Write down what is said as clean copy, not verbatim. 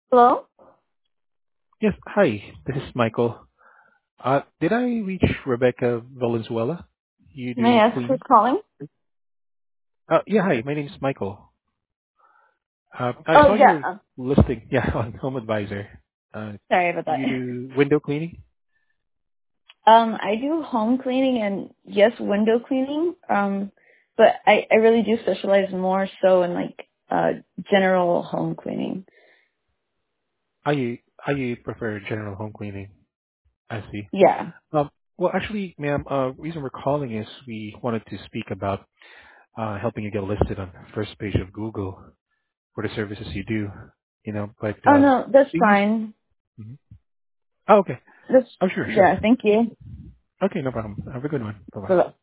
Hello? Yes. Hi, this is Michael. Did I reach Rebecca Valenzuela? You May do I ask who's cleaning? calling? Yeah, hi, my name is Michael. I Oh, saw yeah. your listing, yeah, on Home Advisor. Uh, Sorry about that. you do window cleaning? I do home cleaning and yes, window cleaning. But I really do specialize more so in like general home cleaning. I prefer general home cleaning. I see. Yeah. Well, actually, ma'am, reason we're calling is we wanted to speak about helping you get listed on the first page of Google for the services you do. But Oh no, that's do you? fine. Mhm. Oh, okay. That's Oh, sure, sure. yeah, thank you. Okay, no problem. Have a good one. Bye bye. Bye.